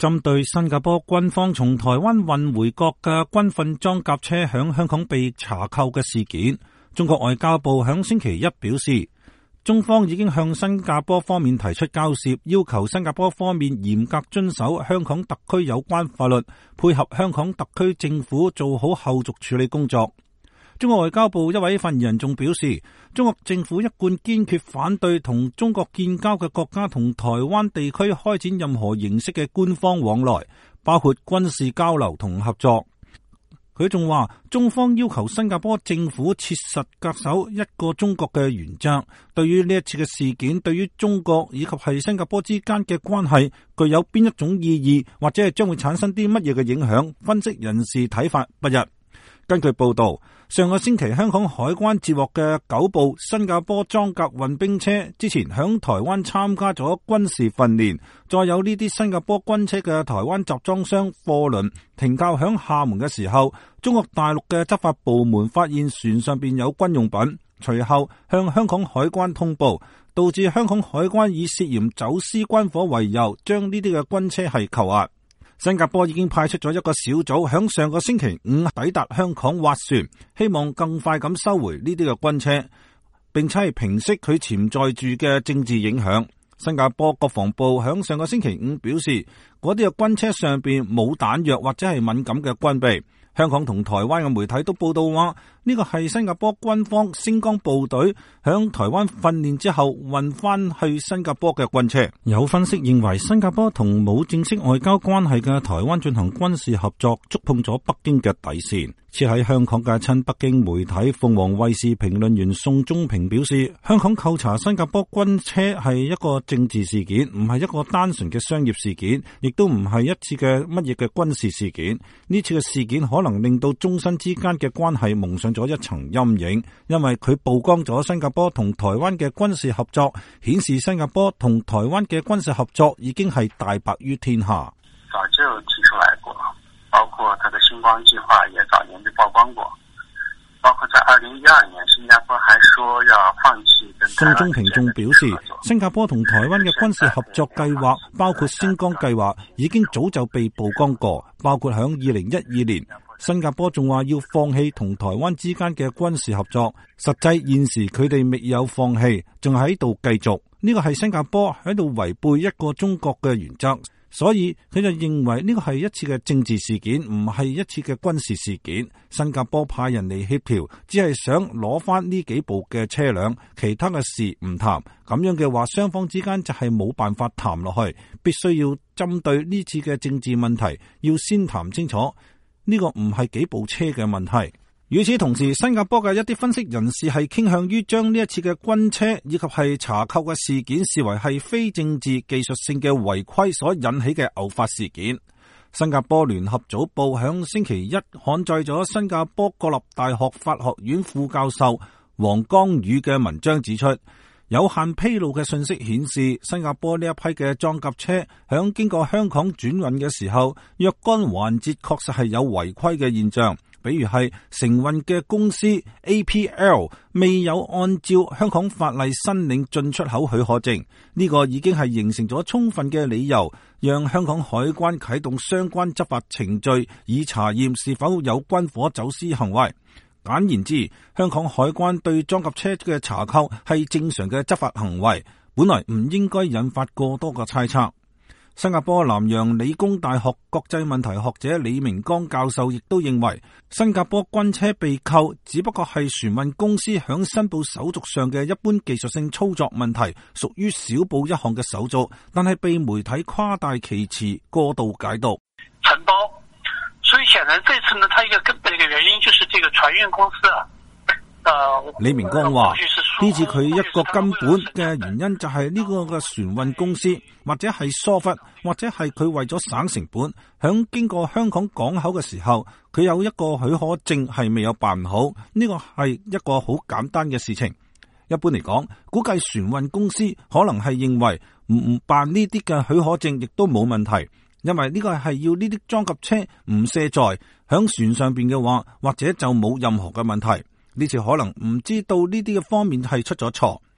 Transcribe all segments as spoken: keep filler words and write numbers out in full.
針對新加坡軍方從台灣運回國嘅軍訓裝甲車響香港被查扣嘅事件，中國外交部響星期一表示，中方已經向新加坡方面提出交涉，要求新加坡方面嚴格遵守香港特區有關法律，配合香港特區政府做好後續處理工作。中國外交部一位發言人仲表示，中國政府一貫堅決反對同中國建交嘅國家同台灣地區開展任何形式嘅官方往來，包括軍事交流同合作。佢仲話，中方要求新加坡政府切實恪守一個中國嘅原則。對於呢一次嘅事件，對於中國以及係新加坡之間嘅關係具有邊一種意義，或者係將會產生啲乜嘢嘅影響，分析人士睇法不一。根據報道，上個星期香港海關接獲嘅九部新加坡裝甲運兵車，之前響台灣參加咗軍事訓練，再有呢啲新加坡軍車嘅台灣集裝箱貨輪停靠響廈門嘅時候，中國大陸嘅執法部門發現船上邊有軍用品，隨後向香港海關通報，導致香港海關以涉嫌走私軍火為由，將呢啲嘅軍車係扣押。新加坡已經派出咗一個小組，響上個星期五抵達香港斡旋，希望更快咁收回呢啲嘅軍車，並且係平息佢潛在住嘅政治影響。新加坡國防部響上個星期五表示，嗰啲嘅軍車上邊冇彈藥或者係敏感嘅軍備。香港同台灣嘅媒體都報道話，呢個係新加坡軍方星光部隊響台灣訓練之後運翻去新加坡嘅軍車。有分析認為，新加坡同冇正式外交關係嘅台灣進行軍事合作，觸碰咗北京嘅底線。設喺香港嘅親北京媒體鳳凰衛視評論員宋忠平表示，香港扣查新加坡軍車係一個政治事件，唔係一個單純嘅商業事件，亦都唔係一次嘅乜嘢嘅軍事事件。呢次嘅事件可能令到中新之間嘅關係蒙上咗一層陰影，因為佢曝光咗新加坡同台灣嘅軍事合作，顯示新加坡同台灣嘅軍事合作已經係大白於天下。 早就提出來過，包括他的星光計劃也早年就曝光過，包括在二零一二年，新加坡還說要放棄跟台灣。 宋忠平仲表示，新加坡同台灣嘅軍事合作計劃，包括星光計劃，已經早就被曝光過，包括響二零一二年。新加坡仲話要放棄同台灣之間嘅軍事合作，實際現時佢哋未有放棄，仲喺度繼續。呢個係新加坡喺度違背一個中國嘅原則，所以佢就認為呢個係一次嘅政治事件，唔係一次嘅軍事事件。新加坡派人嚟協調，只係想攞翻呢幾部嘅車輛，其他嘅事唔談。咁樣嘅話，雙方之間就係冇辦法談落去，必須要針對呢次嘅政治問題，要先談清楚。呢個唔係幾部車嘅問題。與此同時，新加坡嘅一啲分析人士係傾向於將呢一次嘅軍車以及係查扣嘅事件視為係非政治技術性嘅違規所引起嘅偶發事件。新加坡聯合早報響星期一刊載咗新加坡國立大學法學院副教授黃江宇嘅文章，指出有限披露嘅信息顯示，新加坡呢一批嘅裝甲車響經過香港轉運嘅時候，若干環節確實係有違規嘅現象，比如係承運嘅公司 A P L 未有按照香港法例申領進出口許可證，呢個已經係形成咗充分嘅理由，讓香港海關啟動相關執法程序，以查驗是否有軍火走私行為。簡言之，香港海關對裝甲車嘅查扣係正常嘅執法行為，本來唔應該引發過多嘅猜測。新加坡南洋理工大學國際問題學者李明光教授亦都認為，新加坡軍車被扣只不過係船運公司響申報手續上嘅一般技術性操作問題，屬於小報一項嘅手續，但係被媒體誇大其詞，過度解讀。 承包，所以顯然這次呢，它一個根本嘅原因就是這個船運公司啊。 李明光話，呢次佢一個根本嘅原因就係呢個嘅船運公司，或者係疏忽，或者係佢為咗省成本，響經過香港港口嘅時候，佢有一個許可證係未有辦好，呢個係一個好簡單嘅事情。一般嚟講，估計船運公司可能係認為唔唔辦呢啲嘅許可證亦都冇問題，因為呢個係要呢啲裝甲車唔卸載響船上邊嘅話，或者就冇任何嘅問題。呢次可能唔知道呢啲嘅方面係出咗錯，呢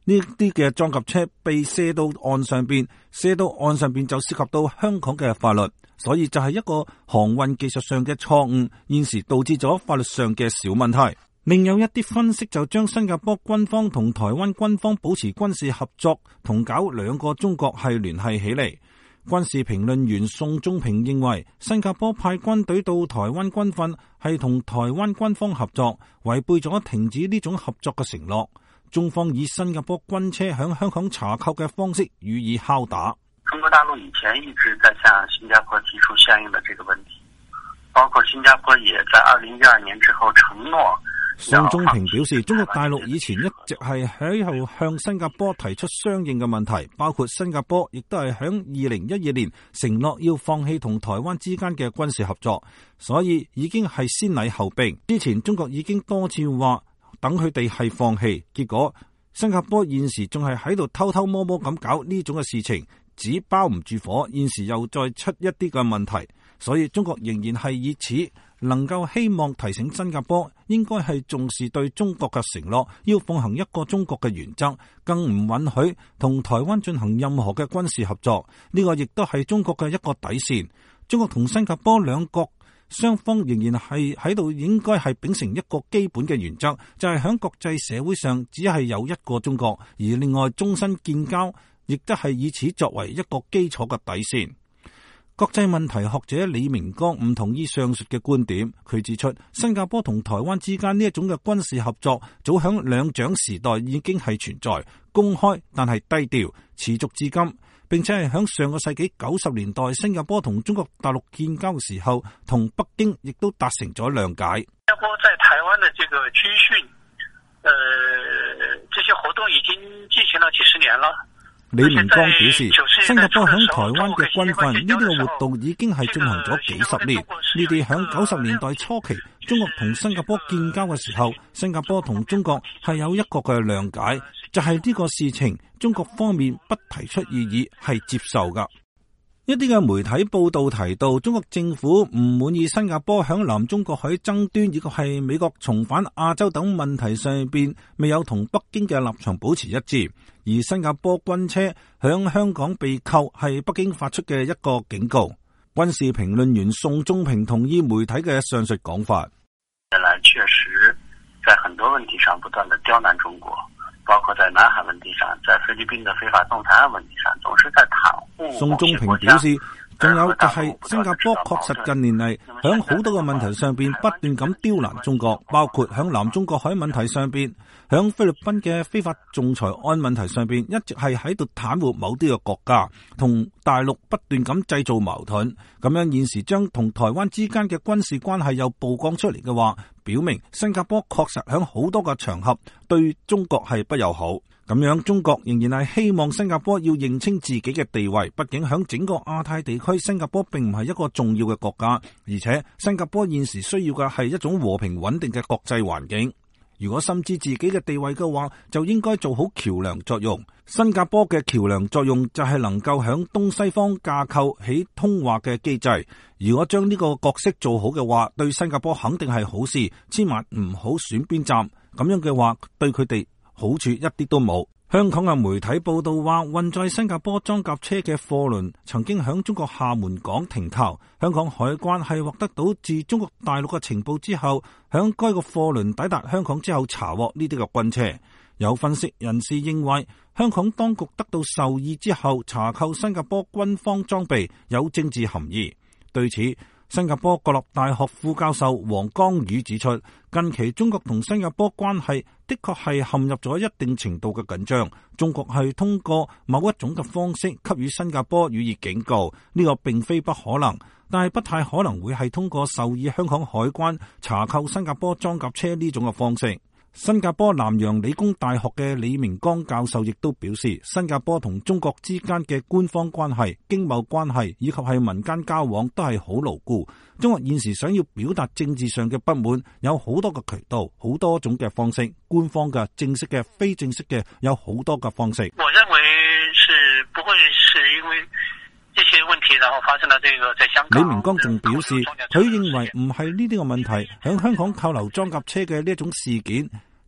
呢啲嘅裝甲車被射到岸上邊，射到岸上邊就涉及到香港嘅法律，所以就係一個航運技術上嘅錯誤，現時導致咗法律上嘅小問題。另有一啲分析就將新加坡軍方同台灣軍方保持軍事合作同搞兩個中國係聯繫起嚟。軍事評論員宋忠平認為，新加坡派軍隊到台灣軍訓係同台灣軍方合作，違背咗停止呢種合作嘅承諾。中方以新加坡軍車響香港查扣嘅方式予以敲打。 中國大陸以前一直在向新加坡提出相應的這個問題，包括新加坡也在二零一二年之後承諾。 宋忠平表示，中國大陸以前一直係喺度向新加坡提出相應嘅問題，包括新加坡亦都係響二零一二年承諾要放棄同台灣之間嘅軍事合作，所以已經係先禮後兵。之前中國已經多次話等佢哋係放棄，結果新加坡現時仲係喺度偷偷摸摸咁搞呢種嘅事情，紙包唔住火，現時又再出一啲嘅問題，所以中國仍然係以此能夠希望提醒新加坡應該係重視對中國嘅承諾，要奉行一個中國嘅原則，更唔允許同台灣進行任何嘅軍事合作。呢個亦都係中國嘅一個底線。中國同新加坡兩國雙方仍然係喺度應該係秉承一個基本嘅原則，就係喺國際社會上只係有一個中國，而另外終身建交亦都係以此作為一個基礎嘅底線。國際問題學者李明光唔同意上述嘅觀點，佢指出新加坡同台灣之間呢一種嘅軍事合作早響兩蔣時代已經係存在，公開但係低調，持續至今，並且係響上個世紀九十年代新加坡同中國大陸建交嘅時候，同北京亦都達成咗諒解。 新加坡在台灣的這個軍訓，呃，這些活動已經進行了幾十年了。 李明光表示，新加坡響台灣嘅軍訓呢啲嘅活動已經係進行咗幾十年。呢啲響九十年代初期，中國同新加坡建交嘅時候，新加坡同中國係有一個嘅諒解，就係呢個事情，中國方面不提出異議係接受噶。一啲嘅媒體報道提到，中國政府唔滿意新加坡響南中國海爭端以及係美國重返亞洲等問題上邊未有同北京嘅立場保持一致，而新加坡軍車響香港被扣係北京發出嘅一個警告。軍事評論員宋忠平同意媒體嘅上述講法。 原來確實在很多問題上不斷地刁難中國，包括在南海問題上，在菲律賓的非法動產案問題上，總是在袒護。 宋忠平表示，仲有就係新加坡確實近年嚟響好多個問題上邊不斷咁刁難中國，包括響南中國海問題上邊，響菲律賓嘅非法仲裁案問題上邊，一直係喺度袒護某啲嘅國家，同大陸不斷咁製造矛盾。咁樣現時將同台灣之間嘅軍事關係又曝光出嚟嘅話，表明新加坡確實響好多個場合對中國係不友好。咁樣中國仍然係希望新加坡要認清自己嘅地位，畢竟響整個亞太地區，新加坡並唔係一個重要嘅國家，而且新加坡現時需要嘅係一種和平穩定嘅國際環境。如果深知自己嘅地位嘅話，就應該做好橋樑作用。新加坡嘅橋樑作用就係能夠響東西方架構起通話嘅機制。如果將呢個角色做好嘅話，對新加坡肯定係好事，千萬唔好選邊站。咁樣嘅話，對佢哋好處一啲都冇。香港嘅媒體報道話，運載新加坡裝甲車嘅貨輪曾經響中國廈門港停靠，香港海關係獲得到自中國大陸嘅情報之後，響該個貨輪抵達香港之後查獲呢啲嘅軍車。有分析人士認為，香港當局得到授意之後查扣新加坡軍方裝備有政治含義。對此，新加坡國立大學副教授黃光宇指出，近期中國同新加坡關係的確係陷入咗一定程度嘅緊張，中國係通過某一種嘅方式給予新加坡予以警告，呢個並非不可能，但係不太可能會係通過授意香港海關查扣新加坡裝甲車呢種嘅方式。新加坡南洋理工大學嘅李明光教授亦都表示，新加坡同中國之間嘅官方關係、經貿關係以及係民間交往都係好牢固。中國現時想要表達政治上嘅不滿，有好多個渠道、好多種嘅方式，官方嘅、正式嘅、非正式嘅，有好多嘅方式。 我認為是不會是因為這些問題，然後發生了這個在香港。 李明光仲表示，佢認為唔係呢啲個問題，響香港扣留裝甲車嘅呢一種事件，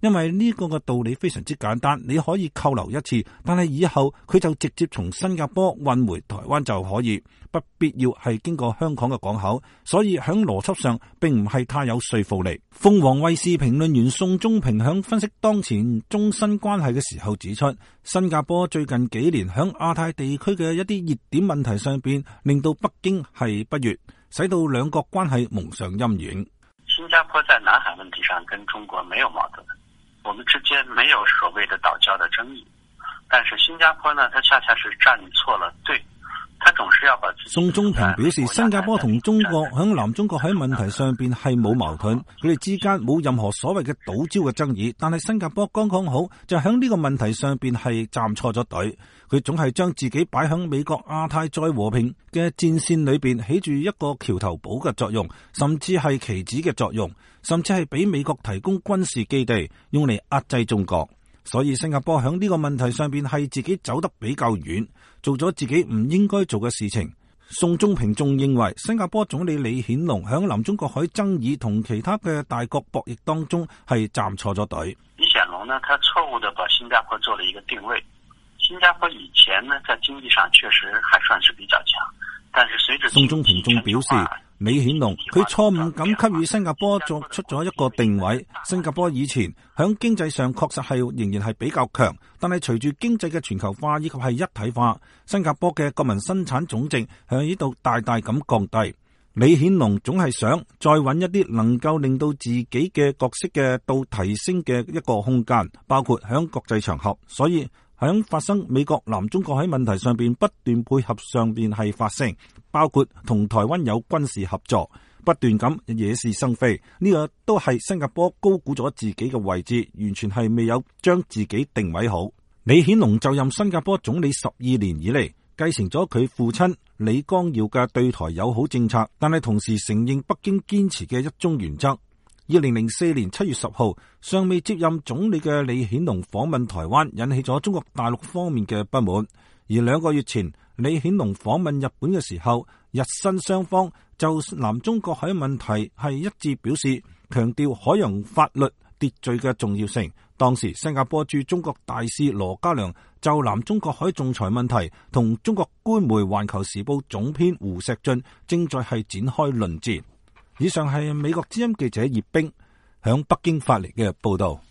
因為呢個嘅道理非常之簡單，你可以扣留一次，但係以後佢就直接從新加坡運回台灣就可以，不必要係經過香港嘅港口，所以喺邏輯上並唔係太有說服力。鳳凰衛視評論員宋忠平響分析當前中新關係嘅時候指出，新加坡最近幾年響亞太地區嘅一啲熱點問題上邊，令到北京係不悅，使到兩國關係蒙上陰影。 新加坡在南海問題上跟中國沒有矛盾，我們之間沒有所謂的島礁的爭議，但是新加坡呢，它恰恰是站錯了隊，它總是要把自己。宋忠平表示，新加坡同中國響南中國海問題上邊係冇矛盾，佢哋之間冇任何所謂嘅島礁嘅爭議，但係新加坡剛剛好就響呢個問題上邊係站錯咗隊，佢總係將自己擺響美國亞太再和平嘅戰線裏邊，起住一個橋頭堡嘅作用，甚至係棋子嘅作用，甚至係俾美國提供軍事基地，用嚟壓制中國。所以新加坡響呢個問題上邊係自己走得比較遠，做咗自己唔應該做嘅事情。宋忠平仲認為，新加坡總理李顯龍響南中國海爭議同其他嘅大國博弈當中係站錯咗隊。 李顯龍呢，他錯誤地把新加坡做了一個定位。新加坡以前呢，在經濟上確實還算是比較強，但是隨着宋忠平仲表示，李顯龍佢錯誤咁給予新加坡作出咗一個定位。新加坡以前響經濟上確實係仍然係比較強，但係隨住經濟嘅全球化以及係一體化，新加坡嘅國民生產總值向呢度大大咁降低。李顯龍總係想再揾一啲能夠令到自己嘅角色嘅到提升嘅一個空間，包括響國際場合，所以響發生美國南中國海問題上邊不斷配合上邊係發聲，包括同台灣有軍事合作，不斷咁惹是生非，呢個都係新加坡高估咗自己嘅位置，完全係未有將自己定位好。李顯龍就任新加坡總理十二年以嚟，繼承咗佢父親李光耀嘅對台友好政策，但係同時承認北京堅持嘅一中原則。二零零四年七月十號，尚未接任總理嘅李顯龍訪問台灣，引起咗中國大陸方面嘅不滿。而兩個月前，李顯龍訪問日本嘅時候，日新雙方就南中國海問題係一致表示，強調海洋法律秩序嘅重要性。當時新加坡駐中國大使羅家良就南中國海仲裁問題同中國官媒《環球時報》總編胡錫進正在係展開論戰。以上係美國之音記者葉冰響北京發嚟嘅報道。